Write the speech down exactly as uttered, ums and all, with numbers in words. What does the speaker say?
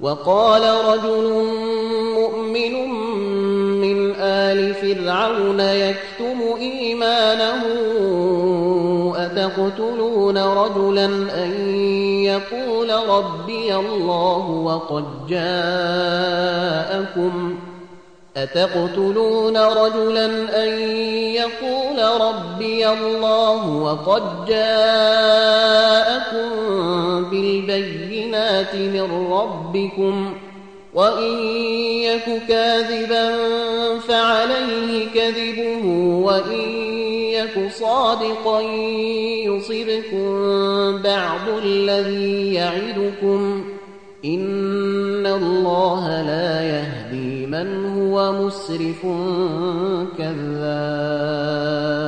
وقال رجل مؤمن من آل فرعون يكتم إيمانه أتقتلون رجلا أن يقول ربي الله وقد جاءكم أتقتلون رجلا أن يقول ربي الله وقد جاءكم بالبينات من ربكم وإن يك كاذبا فعليه كذبه وإن يك صادقا يصبكم بعض الذي يعدكم إن الله لا يهدي من هو مسرف كذاب.